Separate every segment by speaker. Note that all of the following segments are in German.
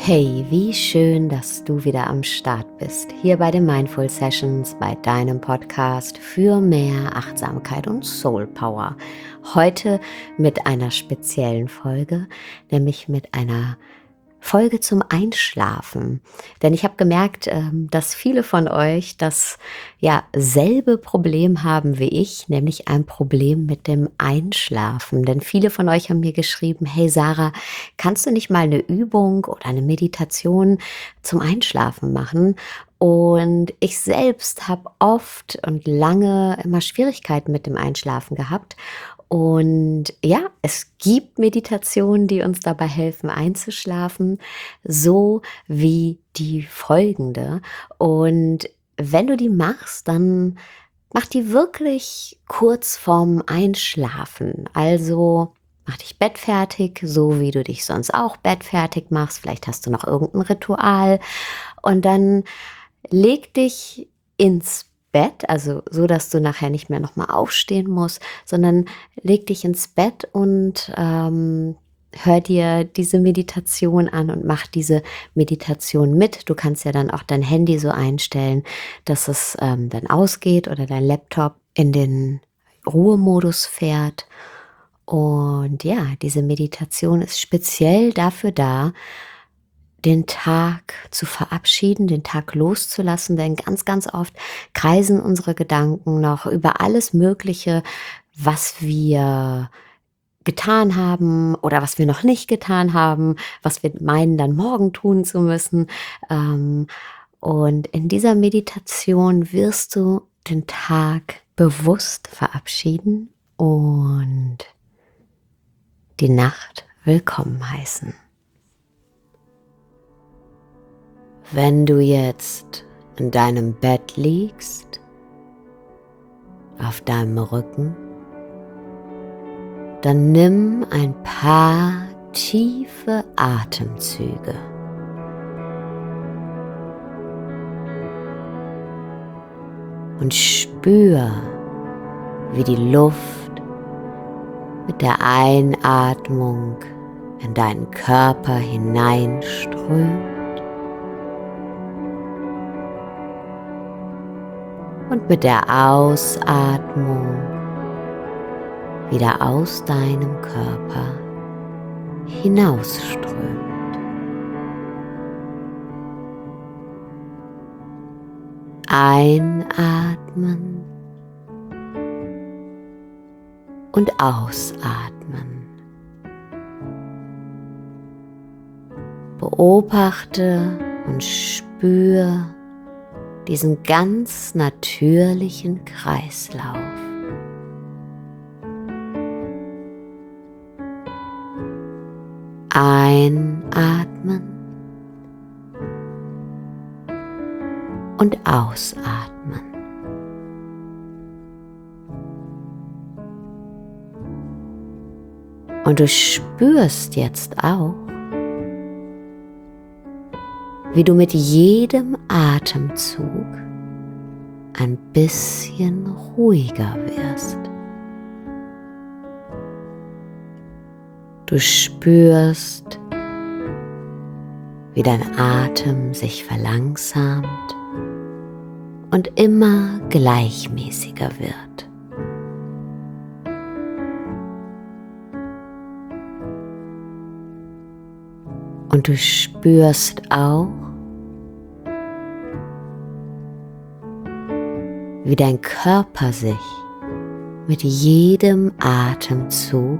Speaker 1: Hey, wie schön, dass du wieder am Start bist. Hier bei den Mindful Sessions, bei deinem Podcast für mehr Achtsamkeit und Soul Power. Heute mit einer speziellen Folge, nämlich mit einer Folge zum Einschlafen. Denn ich habe gemerkt, dass viele von euch das selbe Problem haben wie ich, nämlich ein Problem mit dem Einschlafen. Denn viele von euch haben mir geschrieben: Hey Sarah, kannst du nicht mal eine Übung oder eine Meditation zum Einschlafen machen? Und ich selbst habe oft und lange immer Schwierigkeiten mit dem Einschlafen gehabt. Und ja, es gibt Meditationen, die uns dabei helfen, einzuschlafen, so wie die folgende. Und wenn du die machst, dann mach die wirklich kurz vorm Einschlafen. Also mach dich bettfertig, so wie du dich sonst auch bettfertig machst. Vielleicht hast du noch irgendein Ritual. Und dann leg dich ins Bett, also so, dass du nachher nicht mehr nochmal aufstehen musst, sondern leg dich ins Bett und hör dir diese Meditation an und mach diese Meditation mit. Du kannst ja dann auch dein Handy so einstellen, dass es dann ausgeht oder dein Laptop in den Ruhemodus fährt. Und ja, diese Meditation ist speziell dafür da, den Tag zu verabschieden, den Tag loszulassen, denn ganz, ganz oft kreisen unsere Gedanken noch über alles Mögliche, was wir getan haben oder was wir noch nicht getan haben, was wir meinen, dann morgen tun zu müssen. Und in dieser Meditation wirst du den Tag bewusst verabschieden und die Nacht willkommen heißen. Wenn du jetzt in deinem Bett liegst, auf deinem Rücken, dann nimm ein paar tiefe Atemzüge. Und spür, wie die Luft mit der Einatmung in deinen Körper hineinströmt und mit der Ausatmung wieder aus deinem Körper hinausströmt. Einatmen und ausatmen. Beobachte und spür diesen ganz natürlichen Kreislauf. Einatmen und ausatmen. Und du spürst jetzt auch, wie du mit jedem Atemzug ein bisschen ruhiger wirst. Du spürst, wie dein Atem sich verlangsamt und immer gleichmäßiger wird. Und du spürst auch, wie dein Körper sich mit jedem Atemzug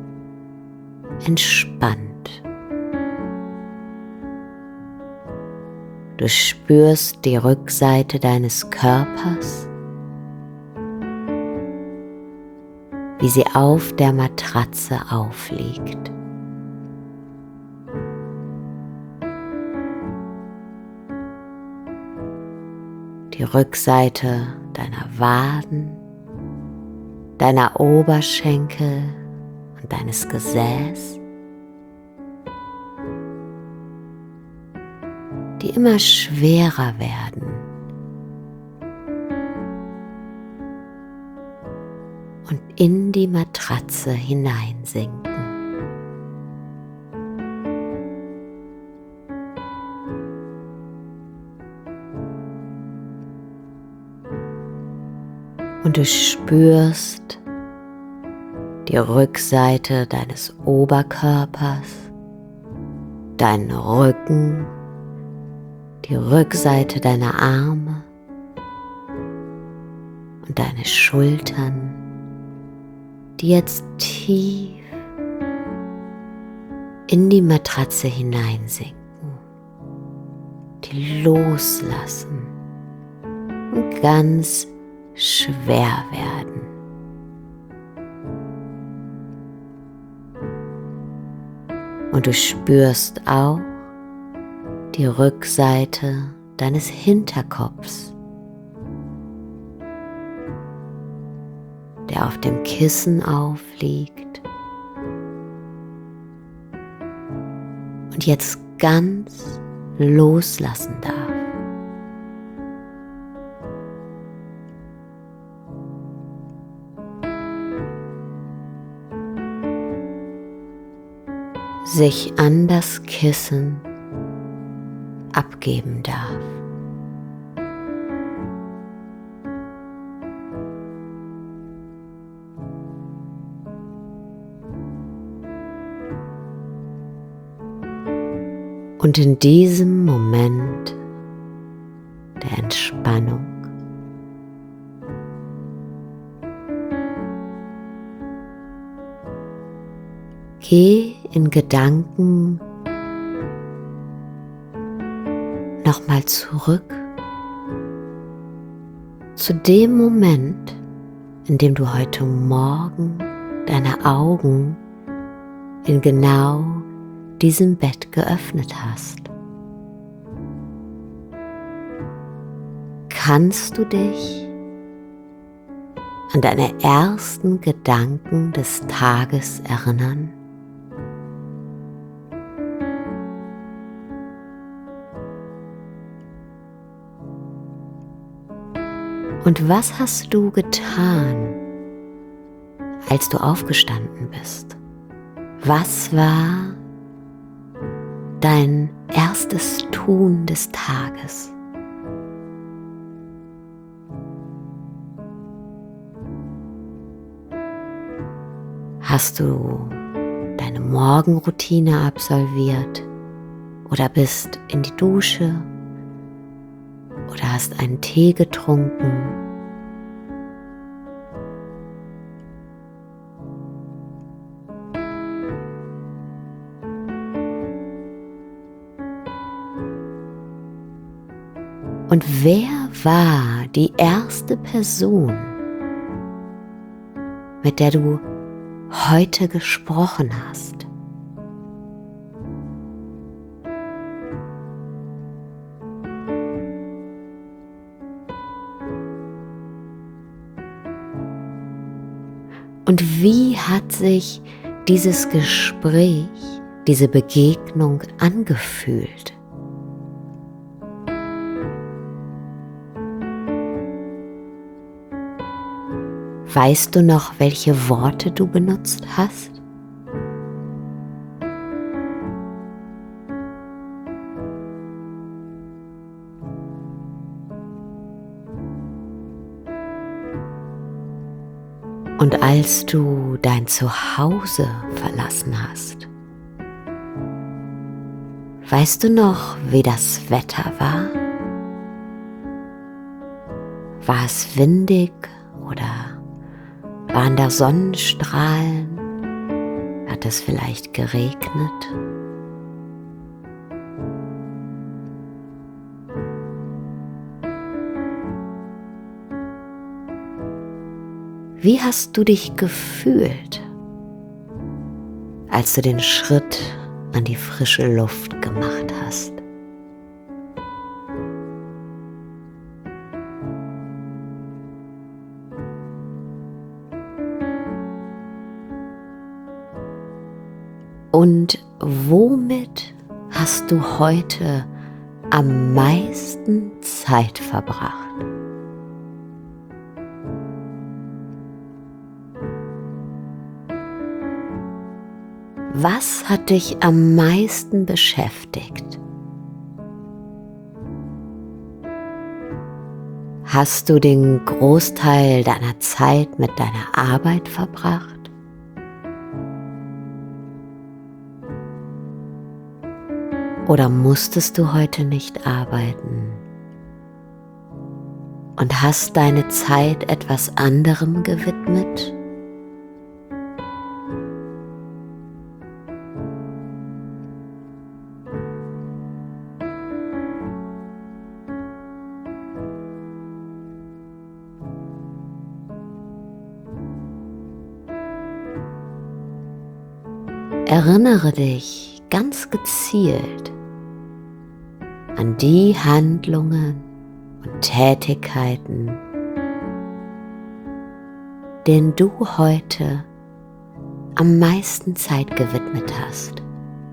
Speaker 1: entspannt. Du spürst die Rückseite deines Körpers, wie sie auf der Matratze aufliegt. Die Rückseite deiner Waden, deiner Oberschenkel und deines Gesäß, die immer schwerer werden und in die Matratze hineinsinken. Und du spürst die Rückseite deines Oberkörpers, deinen Rücken, die Rückseite deiner Arme und deine Schultern, die jetzt tief in die Matratze hineinsinken, die loslassen und ganz schwer werden. Und du spürst auch die Rückseite deines Hinterkopfs, der auf dem Kissen aufliegt und jetzt ganz loslassen darf. Sich an das Kissen abgeben darf. Und in diesem Moment der Entspannung geh in Gedanken nochmal zurück zu dem Moment, in dem du heute Morgen deine Augen in genau diesem Bett geöffnet hast. Kannst du dich an deine ersten Gedanken des Tages erinnern? Und was hast du getan, als du aufgestanden bist? Was war dein erstes Tun des Tages? Hast du deine Morgenroutine absolviert oder bist in die Dusche oder hast einen Tee getrunken? Und wer war die erste Person, mit der du heute gesprochen hast? Und wie hat sich dieses Gespräch, diese Begegnung angefühlt? Weißt du noch, welche Worte du benutzt hast? Und als du dein Zuhause verlassen hast, weißt du noch, wie das Wetter war? War es windig oder waren da Sonnenstrahlen? Hat es vielleicht geregnet? Wie hast du dich gefühlt, als du den Schritt an die frische Luft gemacht hast? Und womit hast du heute am meisten Zeit verbracht? Was hat dich am meisten beschäftigt? Hast du den Großteil deiner Zeit mit deiner Arbeit verbracht? Oder musstest du heute nicht arbeiten und hast deine Zeit etwas anderem gewidmet? Erinnere dich ganz gezielt an die Handlungen und Tätigkeiten, denen du heute am meisten Zeit gewidmet hast.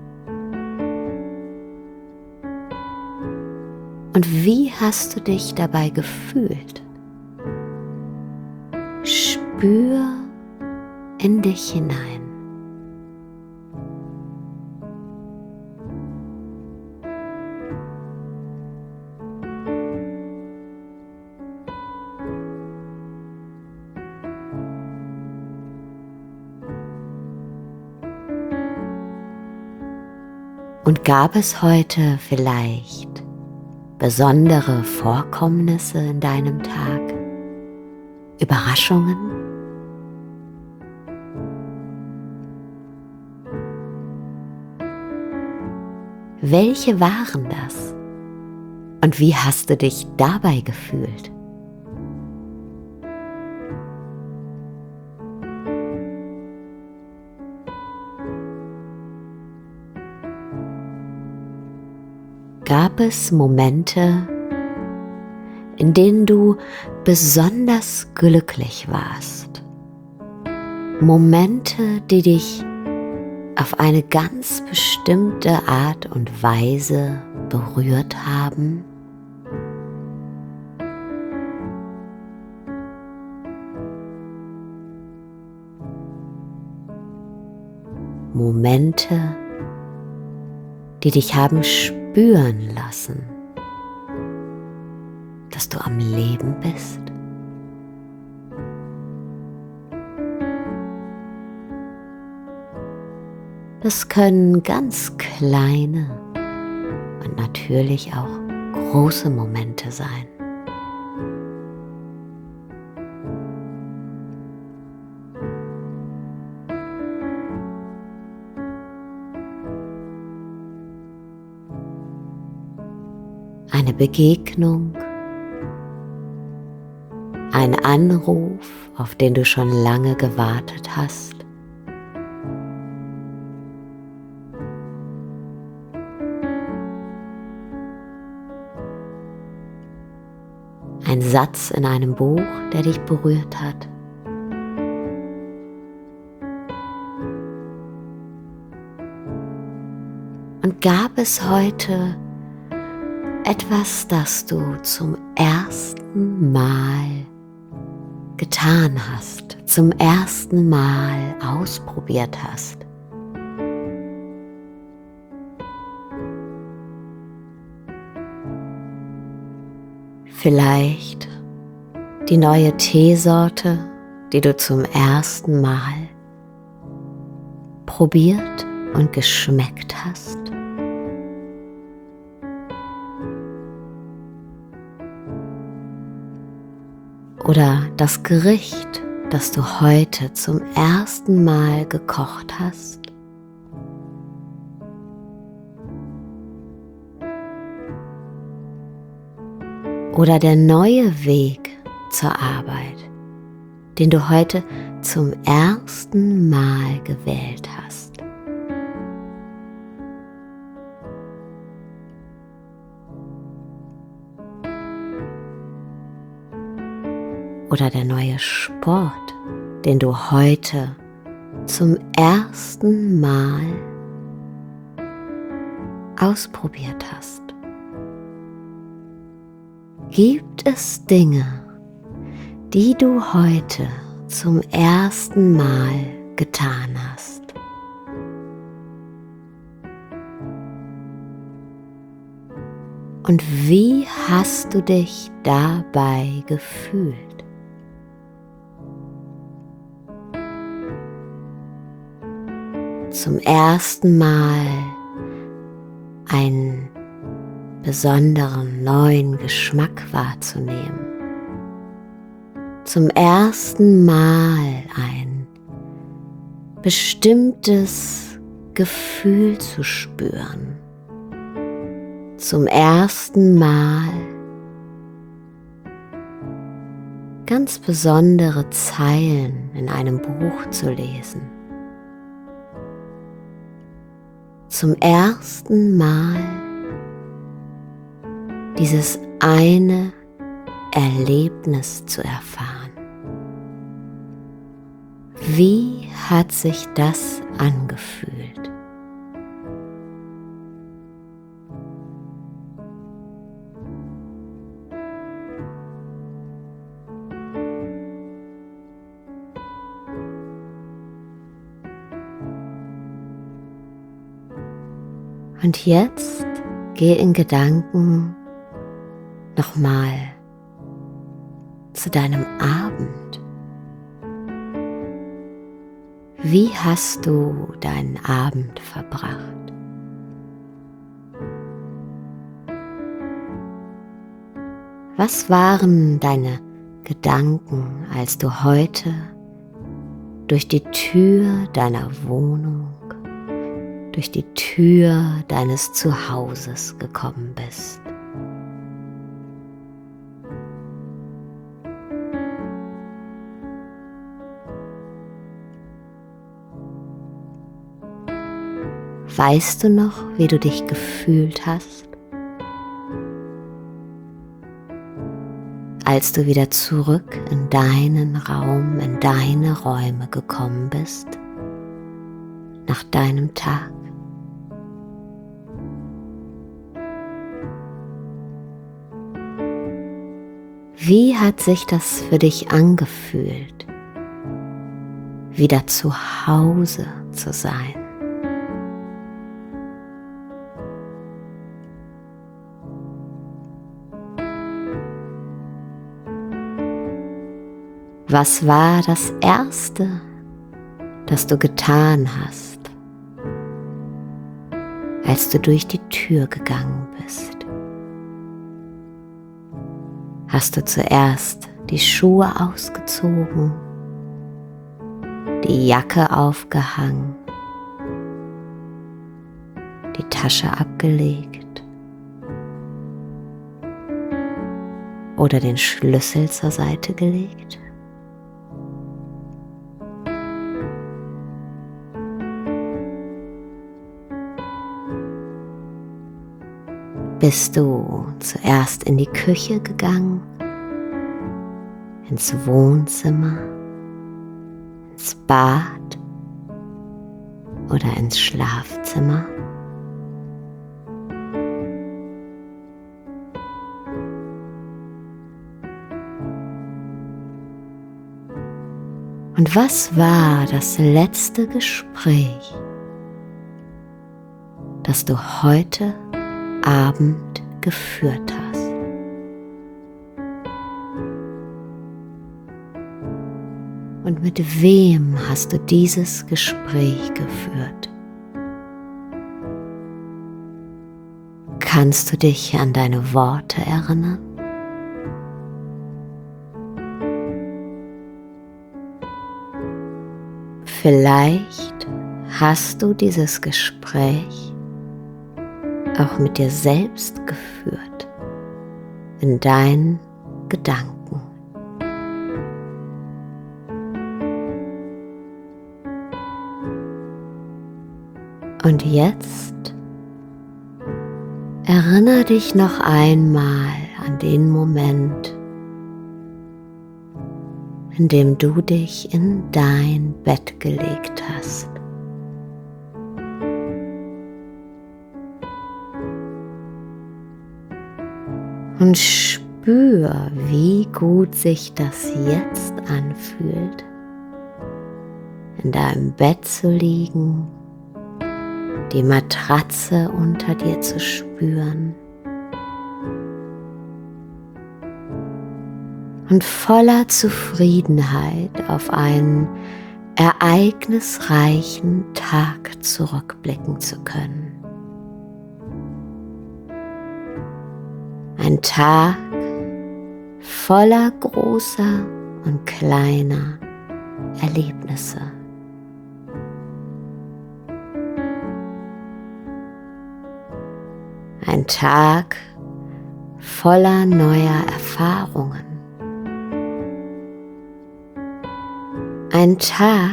Speaker 1: Und wie hast du dich dabei gefühlt? Spür in dich hinein. Und gab es heute vielleicht besondere Vorkommnisse in deinem Tag? Überraschungen? Welche waren das? Und wie hast du dich dabei gefühlt? Gab es Momente, in denen du besonders glücklich warst? Momente, die dich auf eine ganz bestimmte Art und Weise berührt haben? Momente, die dich haben spüren lassen, dass du am Leben bist? Das können ganz kleine und natürlich auch große Momente sein. Eine Begegnung, ein Anruf, auf den du schon lange gewartet hast. Ein Satz in einem Buch, der dich berührt hat. Und gab es heute etwas, das du zum ersten Mal getan hast, zum ersten Mal ausprobiert hast? Vielleicht die neue Teesorte, die du zum ersten Mal probiert und geschmeckt hast? Oder das Gericht, das du heute zum ersten Mal gekocht hast? Oder der neue Weg zur Arbeit, den du heute zum ersten Mal gewählt hast? Oder der neue Sport, den du heute zum ersten Mal ausprobiert hast? Gibt es Dinge, die du heute zum ersten Mal getan hast? Und wie hast du dich dabei gefühlt? Zum ersten Mal einen besonderen neuen Geschmack wahrzunehmen. Zum ersten Mal ein bestimmtes Gefühl zu spüren. Zum ersten Mal ganz besondere Zeilen in einem Buch zu lesen. Zum ersten Mal dieses eine Erlebnis zu erfahren. Wie hat sich das angefühlt? Und jetzt geh in Gedanken nochmal zu deinem Abend. Wie hast du deinen Abend verbracht? Was waren deine Gedanken, als du heute durch die Tür deiner Wohnung, durch die Tür deines Zuhauses gekommen bist? Weißt du noch, wie du dich gefühlt hast, als du wieder zurück in deinen Raum, in deine Räume gekommen bist, nach deinem Tag? Wie hat sich das für dich angefühlt, wieder zu Hause zu sein? Was war das Erste, das du getan hast, als du durch die Tür gegangen bist? Hast du zuerst die Schuhe ausgezogen, die Jacke aufgehangen, die Tasche abgelegt oder den Schlüssel zur Seite gelegt? Bist du zuerst in die Küche gegangen, ins Wohnzimmer, ins Bad oder ins Schlafzimmer? Und was war das letzte Gespräch, das du heute Abend geführt hast? Und mit wem hast du dieses Gespräch geführt? Kannst du dich an deine Worte erinnern? Vielleicht hast du dieses Gespräch auch mit dir selbst geführt, in deinen Gedanken. Und jetzt erinnere dich noch einmal an den Moment, in dem du dich in dein Bett gelegt hast. Und spür, wie gut sich das jetzt anfühlt, in deinem Bett zu liegen, die Matratze unter dir zu spüren, und voller Zufriedenheit auf einen ereignisreichen Tag zurückblicken zu können. Ein Tag voller großer und kleiner Erlebnisse. Ein Tag voller neuer Erfahrungen. Ein Tag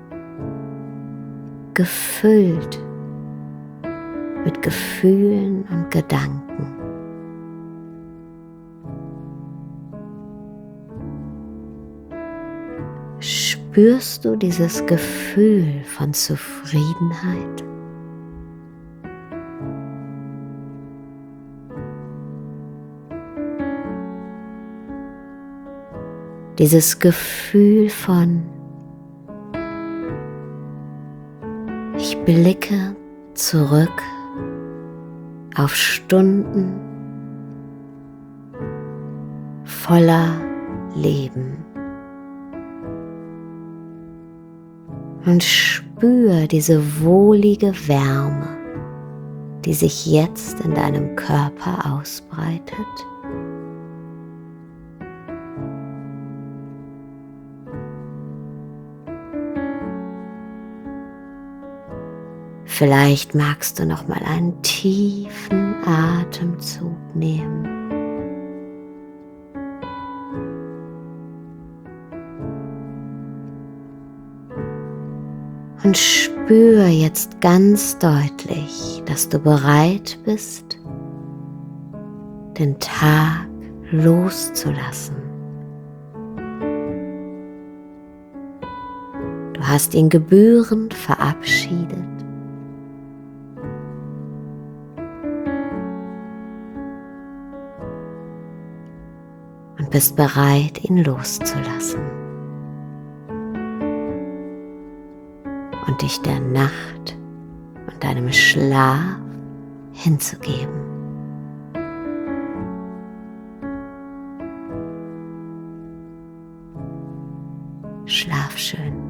Speaker 1: gefüllt mit Gefühlen und Gedanken. Spürst du dieses Gefühl von Zufriedenheit? Dieses Gefühl von ich blicke zurück auf Stunden voller Leben und spür diese wohlige Wärme, die sich jetzt in deinem Körper ausbreitet. Vielleicht magst du noch mal einen tiefen Atemzug nehmen. Und spür jetzt ganz deutlich, dass du bereit bist, den Tag loszulassen. Du hast ihn gebührend verabschiedet. Und bist bereit, ihn loszulassen und dich der Nacht und deinem Schlaf hinzugeben. Schlaf schön.